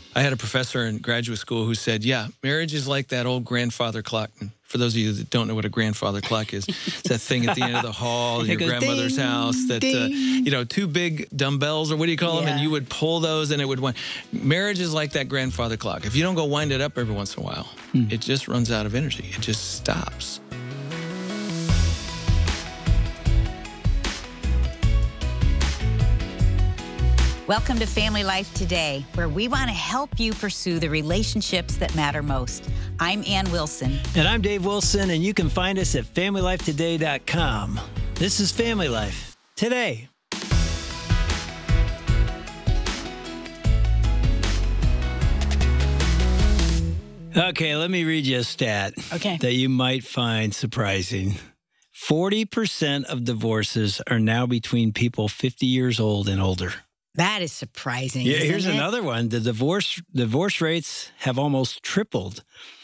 I had a professor in graduate school who said, yeah, marriage is like that old grandfather clock. And for those of you that don't know what a grandfather clock is, it's that thing at the end of the hall, your grandmother's house, that, two big dumbbells, or what do you call them? And you would pull those and it would wind. Marriage is like that grandfather clock. If you don't go wind it up every once in a while, it just runs out of energy. It just stops. Welcome to Family Life Today, where we want to help you pursue the relationships that matter most. I'm Ann Wilson. And I'm Dave Wilson, and you can find us at FamilyLifeToday.com. This is Family Life Today. Okay, let me read you a stat that you might find surprising. 40% of divorces are now between people 50 years old and older. That is surprising. Yeah, here's another one. The divorce rates have almost tripled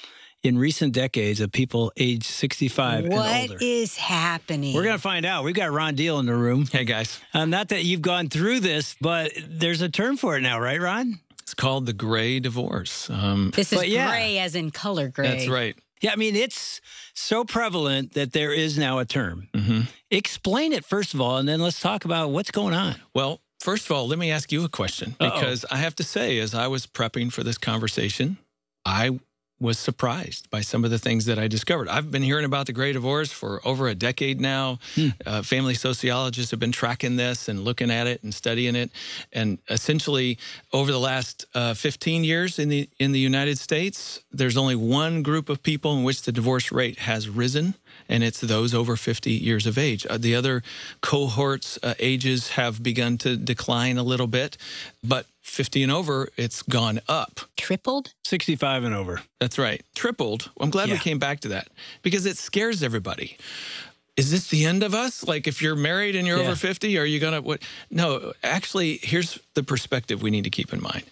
in recent decades of people aged 65 and older. What is happening? We're going to find out. We've got Ron Deal in the room. Hey, guys. Not that you've gone through this, but there's a term for it now, right, Ron? It's called the gray divorce. This is gray as in color gray. That's right. Yeah, I mean, it's so prevalent that there is now a term. Explain it, first of all, and then let's talk about what's going on. Well, first of all, let me ask you a question, because I have to say, as I was prepping for this conversation, I was surprised by some of the things that I discovered. I've been hearing about the Great Divorce for over a decade now. Family sociologists have been tracking this and looking at it and studying it. And essentially, over the last 15 years in the United States, there's only one group of people in which the divorce rate has risen, and it's those over 50 years of age. The other cohorts, ages have begun to decline a little bit, but 50 and over, it's gone up. Tripled? 65 and over. That's right. Tripled. I'm glad we came back to that, because it scares everybody. Is this the end of us? Like, if you're married and you're over 50, are you going to what? No, actually, here's the perspective we need to keep in mind.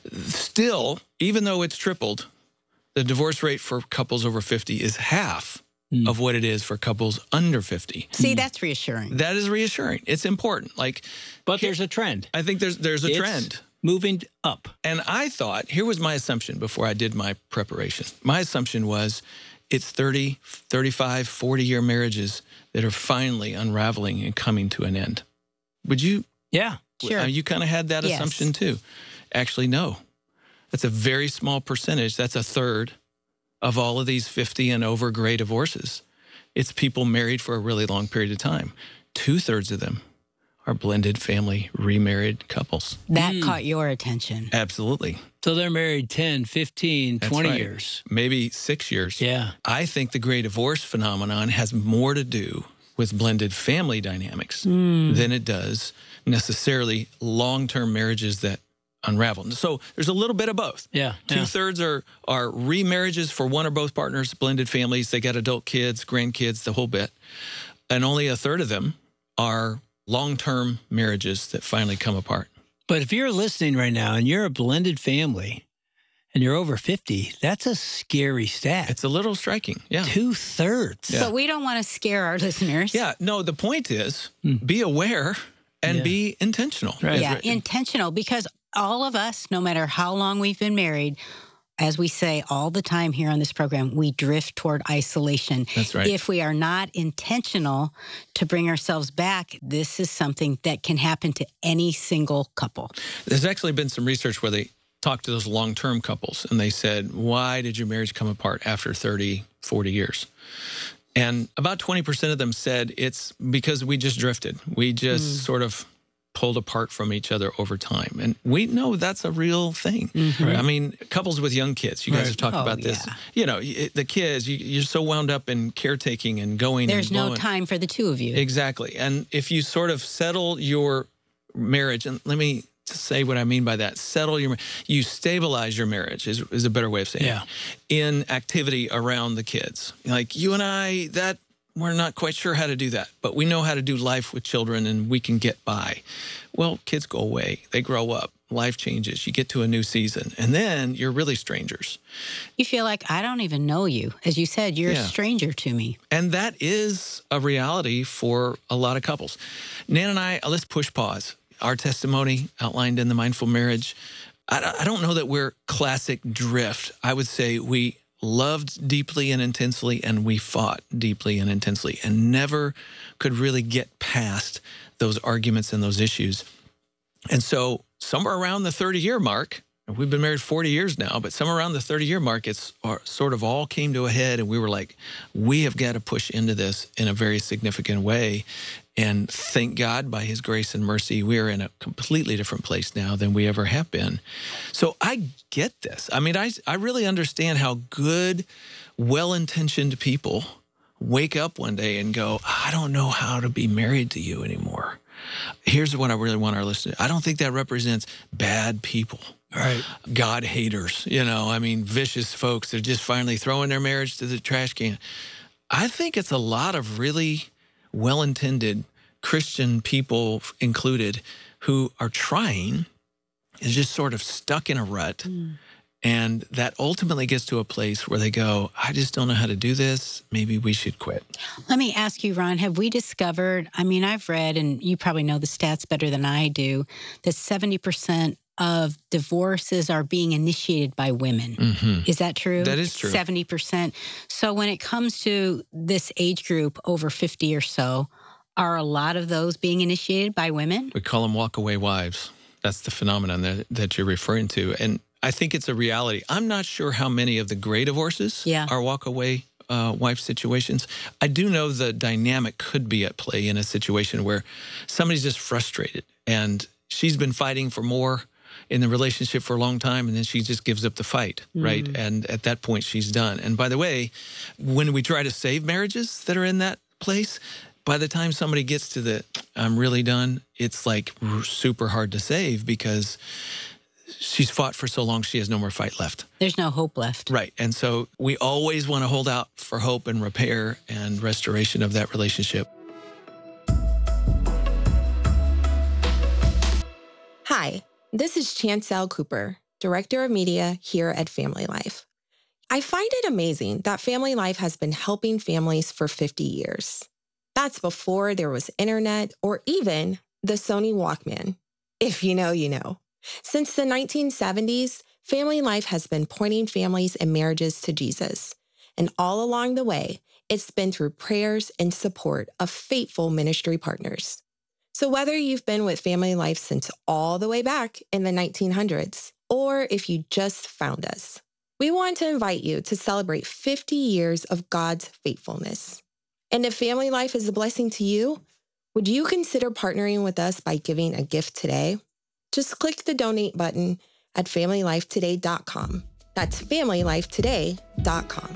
Still, even though it's tripled, the divorce rate for couples over 50 is half of what it is for couples under 50. See, that's reassuring. That is reassuring. It's important. But there's a trend. I think there's a trend. Moving up. And I thought, here was my assumption before I did my preparation. My assumption was it's 30, 35, 40-year marriages that are finally unraveling and coming to an end. Would you? Yeah, sure. You kind of had that assumption too. Actually, no. That's a very small percentage. That's a third of all of these 50 and over gray divorces. It's people married for a really long period of time. 2/3 of them are blended family remarried couples. That caught your attention. Absolutely. So they're married 10, 15, That's 20 right. years. Maybe 6 years. Yeah. I think the gray divorce phenomenon has more to do with blended family dynamics than it does necessarily long-term marriages that unravel. So there's a little bit of both. Yeah. 2/3 are remarriages for one or both partners, blended families. They got adult kids, grandkids, the whole bit. And only 1/3 of them are long-term marriages that finally come apart. But if you're listening right now and you're a blended family and you're over 50, that's a scary stat. It's a little striking. Yeah. 2/3. But we don't want to scare our listeners. Yeah. No, the point is be aware and be intentional. Right. Yeah, intentional, because all of us, no matter how long we've been married, as we say all the time here on this program, we drift toward isolation. That's right. If we are not intentional to bring ourselves back, this is something that can happen to any single couple. There's actually been some research where they talked to those long-term couples, and they said, why did your marriage come apart after 30, 40 years? And about 20% of them said it's because we just drifted. We just sort of pulled apart from each other over time. And we know that's a real thing. I mean, couples with young kids, you guys have talked about this. You know, the kids, you're so wound up in caretaking and going There's and blowing. no time for the two of you. Exactly. And if you sort of settle your marriage, and let me say what I mean by that, you stabilize your marriage is a better way of saying it, in activity around the kids. Like you and I, we're not quite sure how to do that, but we know how to do life with children and we can get by. Well, kids go away. They grow up. Life changes. You get to a new season, and then you're really strangers. You feel like, I don't even know you. As you said, you're a stranger to me. And that is a reality for a lot of couples. Nan and I, let's push pause. Our testimony outlined in The Mindful Marriage, I don't know that we're classic drift. I would say we loved deeply and intensely, and we fought deeply and intensely, and never could really get past those arguments and those issues. And so somewhere around the 30-year mark, we've been married 40 years now, but somewhere around the 30-year mark, it's sort of all came to a head, and we were like, we have got to push into this in a very significant way. And thank God, by his grace and mercy, we're in a completely different place now than we ever have been. So I get this. I mean, I really understand how good, well-intentioned people wake up one day and go, I don't know how to be married to you anymore. Here's what I really want our listeners. I don't think that represents bad people. Right. God haters, I mean, vicious folks that are just finally throwing their marriage to the trash can. I think it's a lot of really well-intended Christian people included who are trying and just sort of stuck in a rut. And that ultimately gets to a place where they go, I just don't know how to do this. Maybe we should quit. Let me ask you, Ron, have we discovered, I mean, I've read, and you probably know the stats better than I do, that 70% of divorces are being initiated by women. Is that true? That is true. 70%. So when it comes to this age group over 50 or so, are a lot of those being initiated by women? We call them walk-away wives. That's the phenomenon that you're referring to. And I think it's a reality. I'm not sure how many of the gray divorces are walk-away wife situations. I do know the dynamic could be at play in a situation where somebody's just frustrated and she's been fighting for more in the relationship for a long time, and then she just gives up the fight, right? And at that point, she's done. And by the way, when we try to save marriages that are in that place, by the time somebody gets to the I'm really done, it's like super hard to save because she's fought for so long, she has no more fight left. There's no hope left. Right. And so we always want to hold out for hope and repair and restoration of that relationship. Hi, this is Chancel Cooper, Director of Media here at Family Life. I find it amazing that Family Life has been helping families for 50 years. That's before there was internet or even the Sony Walkman. If you know, you know. Since the 1970s, Family Life has been pointing families and marriages to Jesus. And all along the way, it's been through prayers and support of faithful ministry partners. So whether you've been with Family Life since all the way back in the 1900s, or if you just found us, we want to invite you to celebrate 50 years of God's faithfulness. And if Family Life is a blessing to you, would you consider partnering with us by giving a gift today? Just click the donate button at FamilyLifeToday.com. That's FamilyLifeToday.com.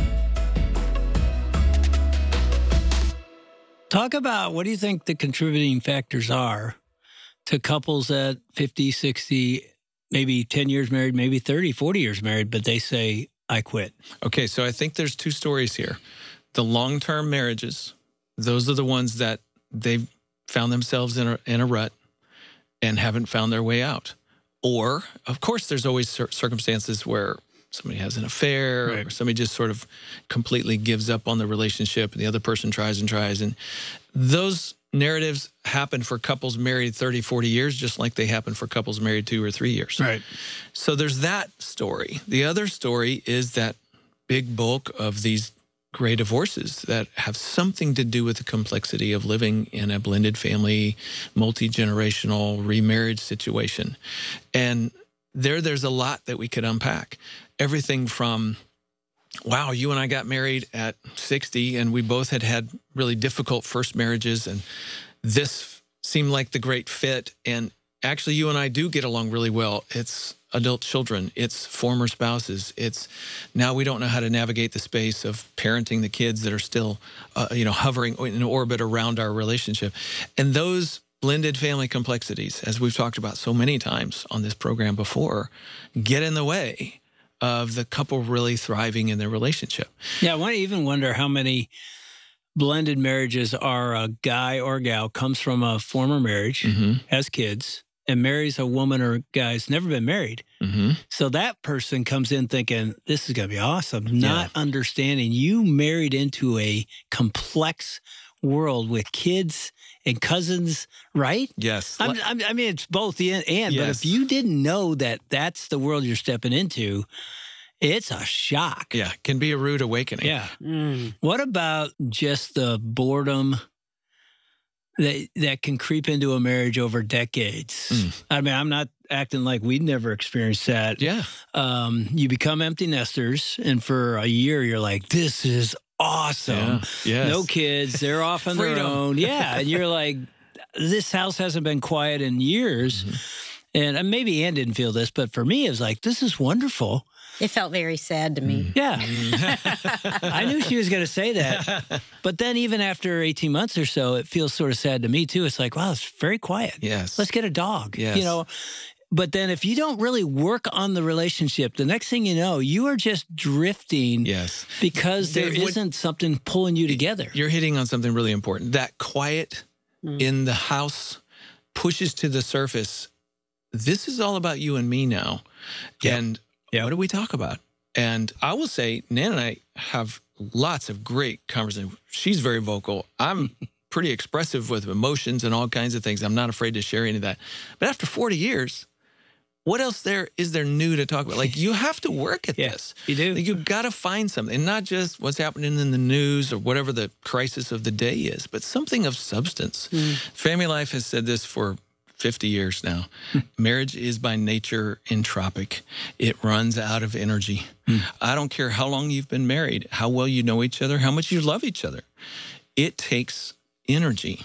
Talk about what do you think the contributing factors are to couples at 50, 60, maybe 10 years married, maybe 30, 40 years married, but they say, I quit. Okay, so I think there's two stories here. The long-term marriages, those are the ones that they've found themselves in a rut and haven't found their way out. Or, of course, there's always circumstances where somebody has an affair or somebody just sort of completely gives up on the relationship and the other person tries and tries. And those narratives happen for couples married 30, 40 years, just like they happen for couples married 2 or 3 years. Right. So there's that story. The other story is that big bulk of these gray divorces that have something to do with the complexity of living in a blended family, multi-generational remarriage situation. And there's a lot that we could unpack. Everything from, wow, you and I got married at 60 and we both had really difficult first marriages and this seemed like the great fit. And actually you and I do get along really well. It's adult children, it's former spouses, it's now we don't know how to navigate the space of parenting the kids that are still, hovering in orbit around our relationship. And those blended family complexities, as we've talked about so many times on this program before, get in the way of the couple really thriving in their relationship. Yeah, I even wonder how many blended marriages are a guy or gal comes from a former marriage, has kids, and marries a woman or guy who's never been married. So that person comes in thinking, this is going to be awesome, not understanding you married into a complex world with kids and cousins, right? Yes. I mean, it's both the and. Yes. But if you didn't know that that's the world you're stepping into, it's a shock. Yeah, it can be a rude awakening. Yeah. What about just the boredom that can creep into a marriage over decades? I mean, I'm not acting like we'd never experienced that. Yeah. You become empty nesters, and for a year, you're like, this is awesome. Yeah. Yes. No kids. They're off on their Freedom. own. Yeah. And you're like, this house hasn't been quiet in years. And maybe Ann didn't feel this, but for me, it was like, this is wonderful. It felt very sad to me. Yeah. I knew she was going to say that. But then even after 18 months or so, it feels sort of sad to me too. It's like, wow, it's very quiet. Yes. Let's get a dog. Yes. You know, but then if you don't really work on the relationship, the next thing you know, you are just drifting. Yes. Because there Dave, isn't something pulling you together. You're hitting on something really important. That quiet in the house pushes to the surface. This is all about you and me now. Yep. And Yep. what do we talk about? And I will say, Nan and I have lots of great conversations. She's very vocal. I'm pretty expressive with emotions and all kinds of things. I'm not afraid to share any of that. But after 40 years, what else is there new to talk about? Like, you have to work at this. You do. Like, you've got to find something, and not just what's happening in the news or whatever the crisis of the day is, but something of substance. Family Life has said this for 50 years now. Marriage is by nature entropic. It runs out of energy. I don't care how long you've been married, how well you know each other, how much you love each other. It takes energy.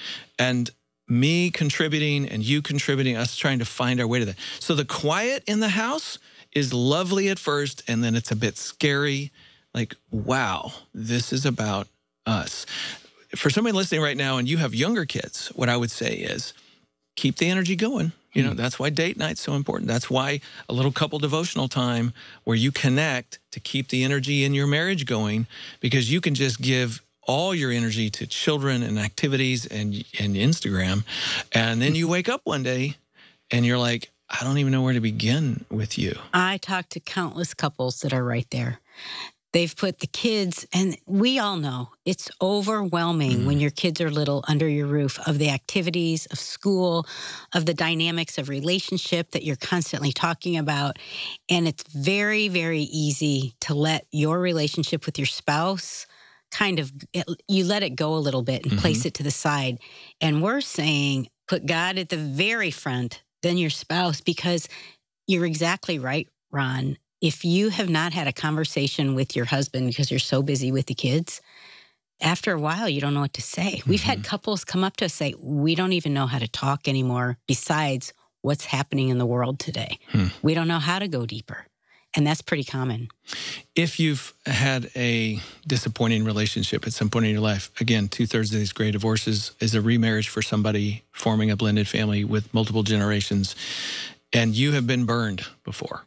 And me contributing and you contributing, us trying to find our way to that. So the quiet in the house is lovely at first, and then it's a bit scary. Like, wow, this is about us. For somebody listening right now and you have younger kids, what I would say is, keep the energy going. You know, that's why date night's so important. That's why a little couple devotional time where you connect to keep the energy in your marriage going, because you can just give all your energy to children and activities and Instagram. And then you wake up one day and you're like, I don't even know where to begin with you. I talked to countless couples that are right there. They've put the kids, and we all know it's overwhelming when your kids are little under your roof, of the activities of school, of the dynamics of relationship that you're constantly talking about. And it's very, very easy to let your relationship with your spouse you let it go a little bit and place it to the side. And we're saying, put God at the very front, then your spouse, because you're exactly right, Ron. If you have not had a conversation with your husband because you're so busy with the kids, after a while, you don't know what to say. We've had couples come up to us say, we don't even know how to talk anymore besides what's happening in the world today. We don't know how to go deeper. And that's pretty common. If you've had a disappointing relationship at some point in your life, again, 2/3 of these great divorces is a remarriage for somebody forming a blended family with multiple generations, and you have been burned before.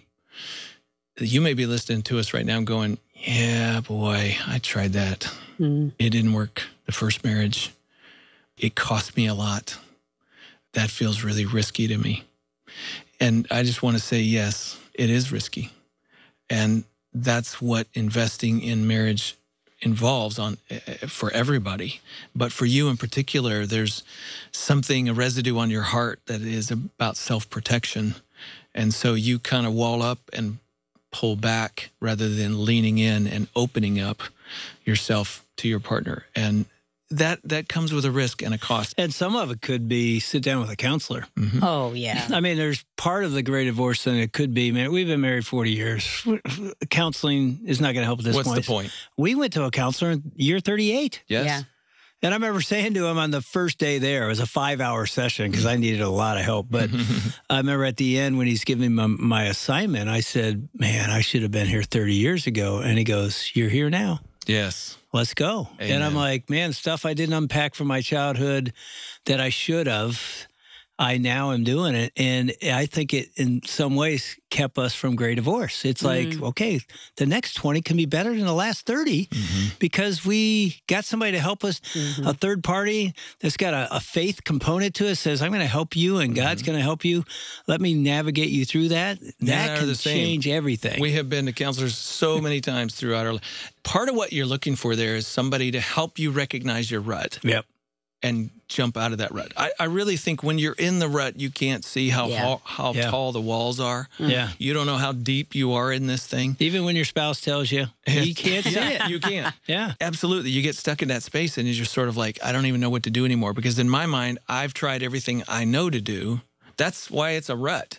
You may be listening to us right now going, yeah, boy, I tried that. It didn't work. The first marriage, it cost me a lot. That feels really risky to me. And I just want to say, yes, it is risky. And that's what investing in marriage involves for everybody. But for you in particular, there's something, a residue on your heart that is about self-protection. And so you kind of wall up and pull back rather than leaning in and opening up yourself to your partner. And that comes with a risk and a cost. And some of it could be sit down with a counselor. Oh, yeah. I mean, there's part of the great divorce thing. It could be, man, we've been married 40 years. Counseling is not going to help at this point. What's the point? We went to a counselor in year 38. Yes. Yeah. And I remember saying to him on the first day there, it was a 5-hour session because I needed a lot of help. But I remember at the end when he's giving me my assignment, I said, man, I should have been here 30 years ago. And he goes, you're here now. Yes. Let's go. Amen. And I'm like, man, stuff I didn't unpack from my childhood that I should have, I now am doing it. And I think it, in some ways, kept us from great divorce. It's like, okay, the next 20 can be better than the last 30 because we got somebody to help us, a third party that's got a faith component to it, says, I'm going to help you and God's going to help you. Let me navigate you through that. That can change everything. We have been to counselors so many times throughout our life. Part of what you're looking for there is somebody to help you recognize your rut. Yep. and jump out of that rut. I really think when you're in the rut, you can't see how tall the walls are. Yeah. You don't know how deep you are in this thing. Even when your spouse tells you, you can't see it. You can't. Yeah. Absolutely. You get stuck in that space and you're just sort of like, I don't even know what to do anymore. Because in my mind, I've tried everything I know to do. That's why it's a rut.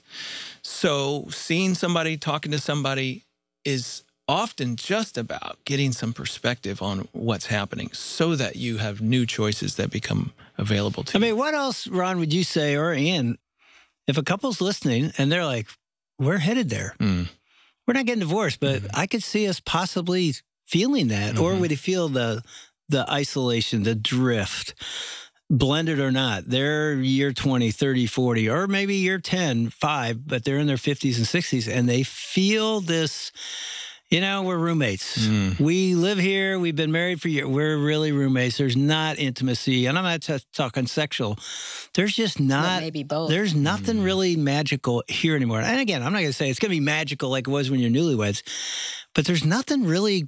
So seeing somebody, talking to somebody is often just about getting some perspective on what's happening so that you have new choices that become available to you. I mean, what else, Ron, would you say, or Ian, if a couple's listening and they're like, we're headed there. We're not getting divorced, but I could see us possibly feeling that. Or would you feel the isolation, the drift, blended or not? They're year 20, 30, 40, or maybe year 10, 5, but they're in their 50s and 60s, and they feel this, we're roommates. We live here. We've been married for years. We're really roommates. There's not intimacy. And I'm not talking sexual. There's just not. Well, maybe both. There's nothing really magical here anymore. And again, I'm not going to say it's going to be magical like it was when you're newlyweds, but there's nothing really.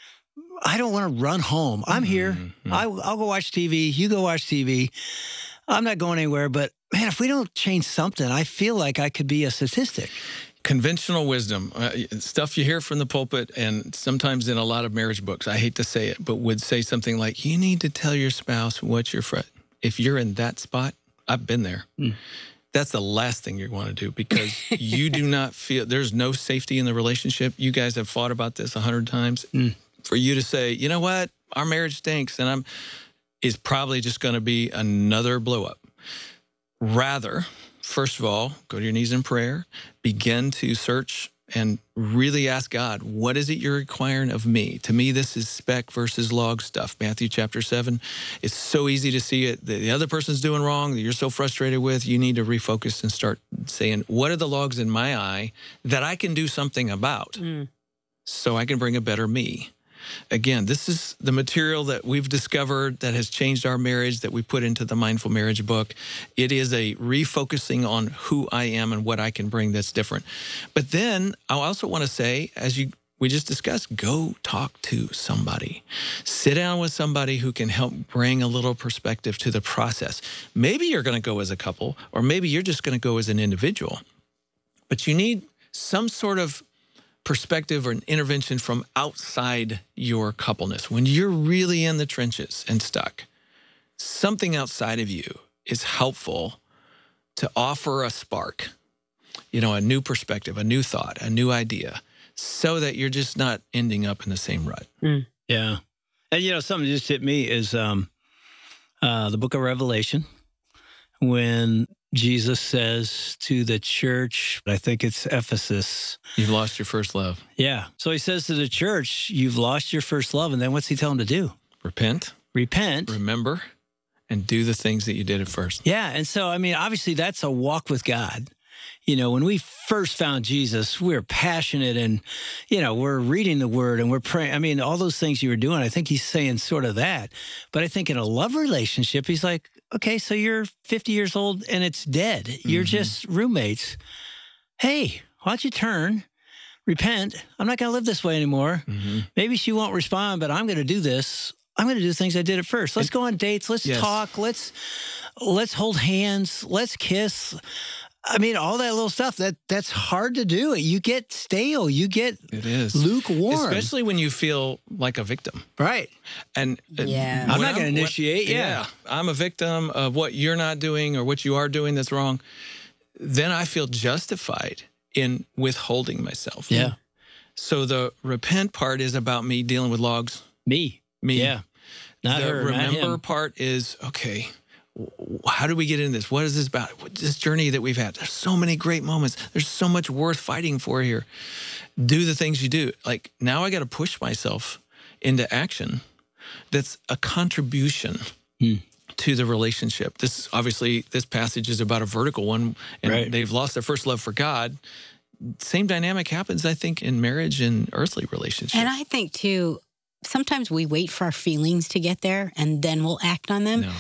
I don't want to run home. I'm here. I'll go watch TV. You go watch TV. I'm not going anywhere. But man, if we don't change something, I feel like I could be a statistic. Conventional wisdom, stuff you hear from the pulpit and sometimes in a lot of marriage books, I hate to say it, but would say something like, you need to tell your spouse what you're if you're in that spot, I've been there. That's the last thing you want to do because you do not feel, there's no safety in the relationship. You guys have fought about this 100 times. For you to say, you know what, our marriage stinks and is probably just going to be another blow up. Rather, first of all, go to your knees in prayer, begin to search and really ask God, what is it you're requiring of me? To me, this is spec versus log stuff. Matthew chapter 7. It's so easy to see it. The other person's doing wrong that you're so frustrated with. You need to refocus and start saying, what are the logs in my eye that I can do something about so I can bring a better me? Again, this is the material that we've discovered that has changed our marriage that we put into the Mindful Marriage book. It is a refocusing on who I am and what I can bring that's different. But then I also want to say, as we just discussed, go talk to somebody. Sit down with somebody who can help bring a little perspective to the process. Maybe you're going to go as a couple, or maybe you're just going to go as an individual. But you need some sort of perspective or an intervention from outside your coupleness. When you're really in the trenches and stuck, something outside of you is helpful to offer a spark, a new perspective, a new thought, a new idea, so that you're just not ending up in the same rut. Yeah. And, something just hit me is the book of Revelation, when Jesus says to the church, I think it's Ephesus, you've lost your first love. Yeah. So he says to the church, you've lost your first love. And then what's he tell them to do? Repent. Remember, and do the things that you did at first. Yeah. And so, obviously that's a walk with God. When we first found Jesus, we were passionate and, we're reading the word and we're praying. All those things you were doing, I think he's saying sort of that. But I think in a love relationship, he's like, okay, so you're 50 years old and it's dead. You're just roommates. Hey, why don't you turn, repent? I'm not going to live this way anymore. Maybe she won't respond, but I'm going to do this. I'm going to do the things I did at first. Let's go on dates. Let's talk. Let's hold hands. Let's kiss. All that little stuff, that's hard to do. You get stale. You get lukewarm. Especially when you feel like a victim. Right. And I'm not going to initiate. Yeah. I'm a victim of what you're not doing or what you are doing that's wrong. Then I feel justified in withholding myself. Yeah. So the repent part is about me dealing with logs. Me. Yeah. Not the her, remember not him. part is, okay, how do we get into this? What is this about? This journey that we've had. There's so many great moments. There's so much worth fighting for here. Do the things you do. Like now I got to push myself into action. That's a contribution to the relationship. This passage is about a vertical one, and they've lost their first love for God. Same dynamic happens, I think, in marriage and earthly relationships. And I think too, sometimes we wait for our feelings to get there and then we'll act on them. No.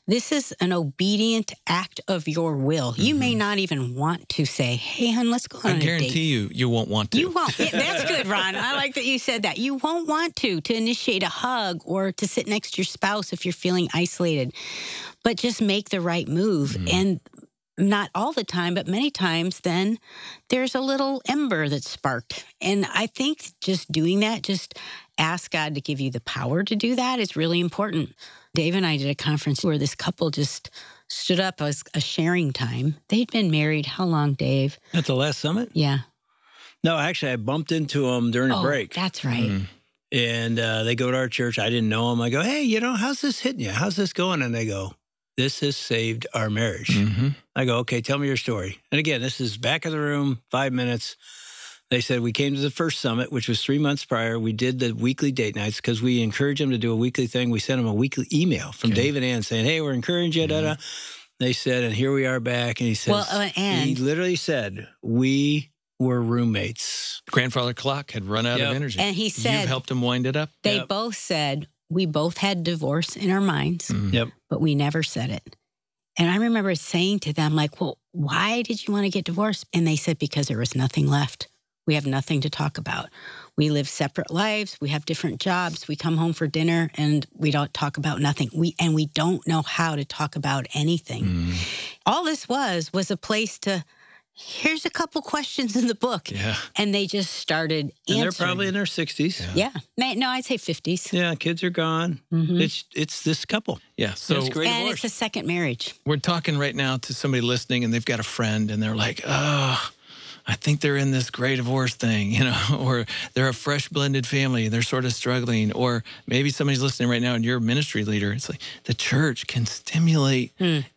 This is an obedient act of your will. You may not even want to say, hey, hon, let's go on a date. I guarantee you won't want to. You won't. Yeah, that's good, Ron. I like that you said that. You won't want to initiate a hug or to sit next to your spouse if you're feeling isolated. But just make the right move. And not all the time, but many times, then there's a little ember that's sparked. And I think just doing that, just ask God to give you the power to do that is really important. Dave and I did a conference where this couple just stood up as a sharing time. They'd been married how long, Dave? At the last summit? Yeah. No, actually, I bumped into them during a break. That's right. And they go to our church. I didn't know them. I go, hey, how's this hitting you? How's this going? And they go, this has saved our marriage. I go, okay, tell me your story. And again, this is back of the room, 5 minutes. They said, we came to the first summit, which was 3 months prior. We did the weekly date nights because we encourage them to do a weekly thing. We sent them a weekly email from Dave and Ann saying, hey, we're encouraging you, da-da. They said, and here we are back. And he says, he literally said, we were roommates. Grandfather clock had run out of energy. And he said, you've helped him wind it up. They both said, we both had divorce in our minds, but we never said it. And I remember saying to them, like, well, why did you want to get divorced? And they said, because there was nothing left. We have nothing to talk about. We live separate lives. We have different jobs. We come home for dinner and we don't talk about nothing. We don't know how to talk about anything. All this was a place to, here's a couple questions in the book. Yeah. And they just started answering. And they're probably in their 60s. Yeah. No, I'd say 50s. Yeah, kids are gone. It's this couple. Yeah. So it's great and divorce. It's a second marriage. We're talking right now to somebody listening and they've got a friend and they're like, oh, I think they're in this gray divorce thing, or they're a fresh blended family and they're sort of struggling. Or maybe somebody's listening right now and you're a ministry leader. It's like the church can stimulate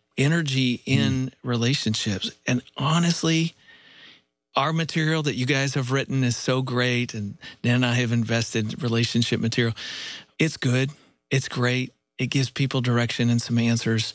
energy in relationships. And honestly, our material that you guys have written is so great. And Dan and I have invested relationship material. It's good. It's great. It gives people direction and some answers.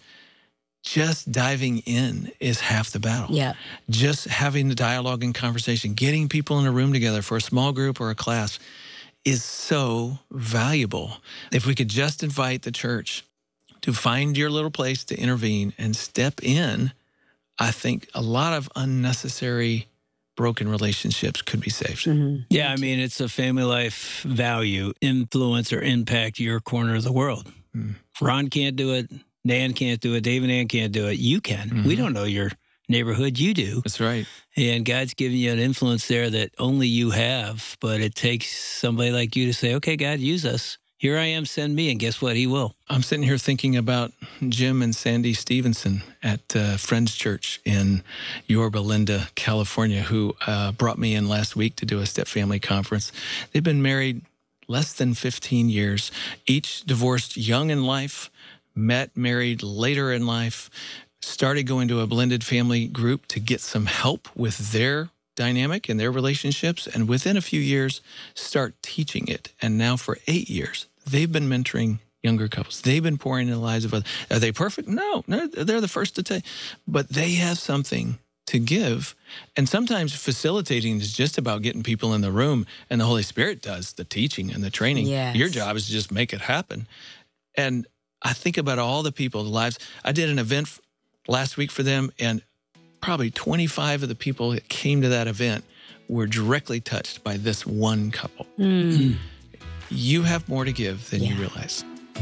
Just diving in is half the battle. Yeah. Just having the dialogue and conversation, getting people in a room together for a small group or a class is so valuable. If we could just invite the church to find your little place to intervene and step in, I think a lot of unnecessary broken relationships could be saved. Yeah, I mean, it's a family life value, influence or impact your corner of the world. Ron can't do it. Dan can't do it. Dave and Ann can't do it. You can. We don't know your neighborhood. You do. That's right. And God's giving you an influence there that only you have. But it takes somebody like you to say, okay, God, use us. Here I am, send me. And guess what? He will. I'm sitting here thinking about Jim and Sandy Stevenson at Friends Church in Yorba Linda, California, who brought me in last week to do a step family conference. They've been married less than 15 years, each divorced young in life, met, married later in life, started going to a blended family group to get some help with their dynamic and their relationships, and within a few years, start teaching it. And now for 8 years, they've been mentoring younger couples. They've been pouring in the lives of others. Are they perfect? No, they're the first to tell you. But they have something to give. And sometimes facilitating is just about getting people in the room, and the Holy Spirit does the teaching and the training. Yes. Your job is to just make it happen. And I think about all the people, the lives. I did an event last week for them, and probably 25 of the people that came to that event were directly touched by this one couple. You have more to give than you realize.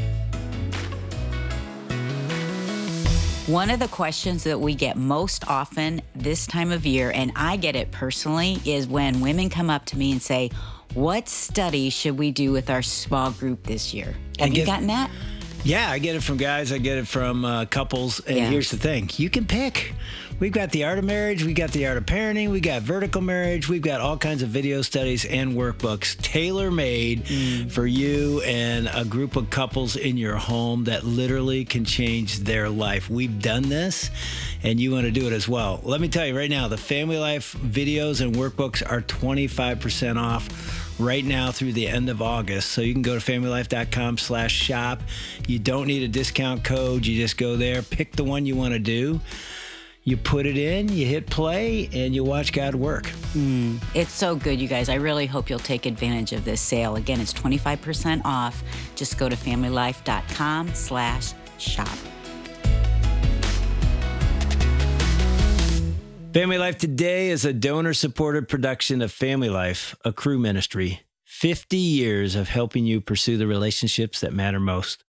One of the questions that we get most often this time of year, and I get it personally, is when women come up to me and say, what study should we do with our small group this year? Have you gotten that? Yeah, I get it from guys. I get it from couples. And here's the thing. You can pick. We've got the art of marriage. We got the art of parenting. We got vertical marriage. We've got all kinds of video studies and workbooks tailor-made for you and a group of couples in your home that literally can change their life. We've done this, and you want to do it as well. Let me tell you right now, the Family Life videos and workbooks are 25% off right now through the end of August. So you can go to familylife.com/shop. You don't need a discount code. You just go there, pick the one you want to do. You put it in, you hit play, and you watch God work. It's so good, you guys. I really hope you'll take advantage of this sale. Again, it's 25% off. Just go to familylife.com/shop. Family Life Today is a donor-supported production of Family Life, a Cru ministry. 50 years of helping you pursue the relationships that matter most.